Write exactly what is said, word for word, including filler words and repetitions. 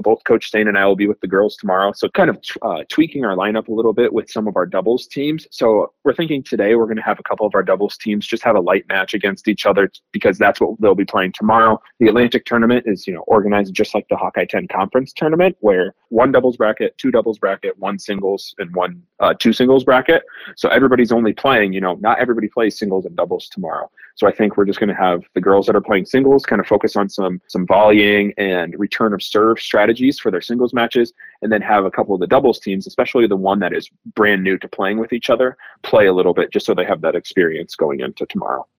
both Coach Stain and I will be with the girls tomorrow. So kind of uh, tweaking our lineup a little bit with some of our doubles teams. So we're thinking today we're going to have a couple of our doubles teams just have a light match against each other because that's what they'll be playing tomorrow. The Atlantic tournament is, you know, organized just like the Hawkeye ten conference tournament, where one doubles bracket, two doubles bracket, one singles, and one uh, two singles bracket. So everybody's only playing, you know, not everybody plays singles and doubles tomorrow. So I think we're just going to have the girls that are playing singles kind of focus on some some volleying and return of serve strategies for their singles matches, and then have a couple of the doubles teams, especially the one that is brand new to playing with each other, play a little bit just so they have that experience going into tomorrow.